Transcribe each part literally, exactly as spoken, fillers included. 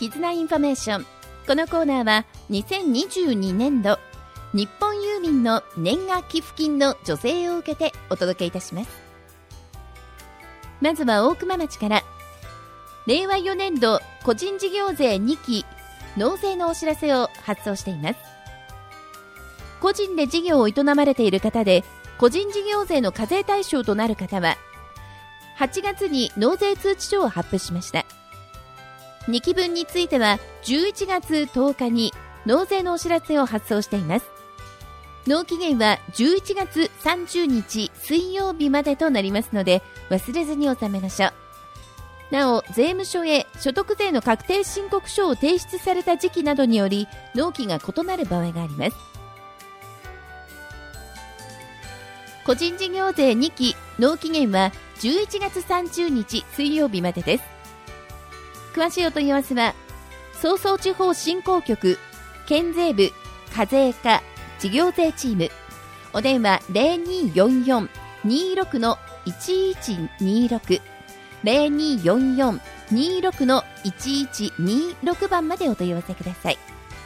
絆インフォメーション。このコーナーはにせんにじゅうにねんど日本郵便の年賀寄付金の助成を受けてお届けいたします。まずは大熊町から、れいわよねんど個人事業税にき納税のお知らせを発送しています。個人で事業を営まれている方で個人事業税の課税対象となる方ははちがつに納税通知書を発布しました。にきぶんについてはじゅういちがつとおかに納税のお知らせを発送しています。納期限はじゅういちがつさんじゅうにち水曜日までとなりますので忘れずに納めましょう。なお、税務署へ所得税の確定申告書を提出された時期などにより納期が異なる場合があります。個人事業税にき納期限はじゅういちがつさんじゅうにち水曜日までです。詳しいお問い合わせは総総地方振興局県税部課税課事業税チーム、お電話 ゼロにーよんよん にーろく いちいちにーろく ゼロにーよんよん にーろく いちいちにーろく 番までお問い合わせください。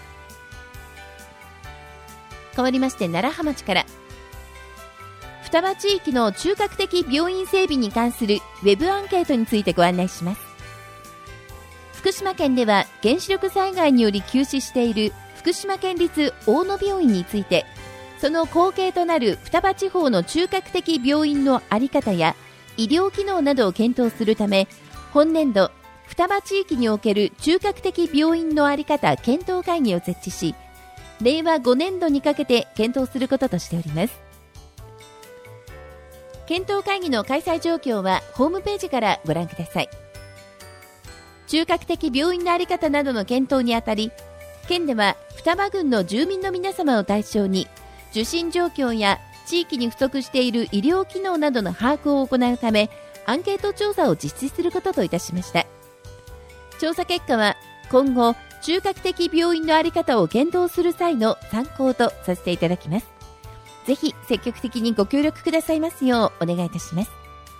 変わりまして楢葉町から、双葉地域の中核的病院整備に関するウェブアンケートについてご案内します。福島県では原子力災害により休止している福島県立大野病院について、その後継となる双葉地方の中核的病院の在り方や医療機能などを検討するため、本年度双葉地域における中核的病院の在り方検討会議を設置し、れいわごねんどにかけて検討することとしております。検討会議の開催状況はホームページからご覧ください。中核的病院の在り方などの検討にあたり、県では双葉郡の住民の皆様を対象に受診状況や地域に不足している医療機能などの把握を行うためアンケート調査を実施することといたしました。調査結果は今後中核的病院の在り方を検討する際の参考とさせていただきます。ぜひ積極的にご協力くださいますようお願いいたします。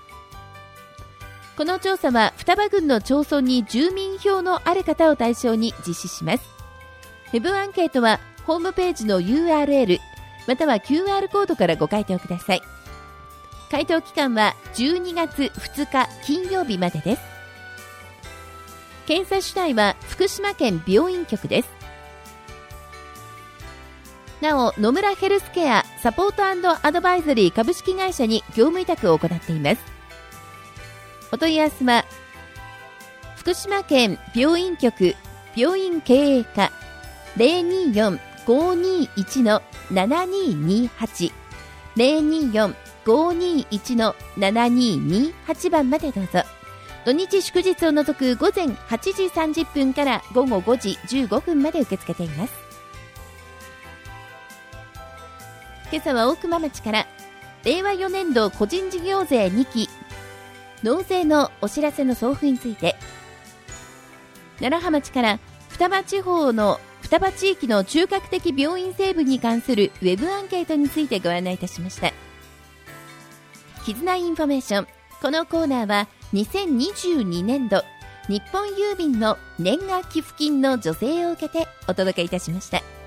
この調査は双葉郡の町村に住民票のある方を対象に実施します。ウェブアンケートはホームページの ユーアールエル または キューアール コードからご回答ください。回答期間はじゅうにがつふつか金曜日までです。検査主体は福島県病院局です。なお、野村ヘルスケアサポート&アドバイザリー株式会社に業務委託を行っています。お問い合わせは福島県病院局病院経営課 ゼロにーよん ごーにーいち ななにーにーはち ゼロにーよん ごーにーいち ななにーにーはち 番までどうぞ。土日祝日を除く午前はちじさんじゅっぷんから午後ごじじゅうごふんまで受け付けています。今朝は大熊町から、れいわよねんど個人事業税にき納税のお知らせの送付について、楢葉町から双葉地方の双葉地域の中核的病院整備に関するウェブアンケートについてご案内いたしました。絆インフォメーション。このコーナーはにせんにじゅうにねんど日本郵便の年賀寄付金の助成を受けてお届けいたしました。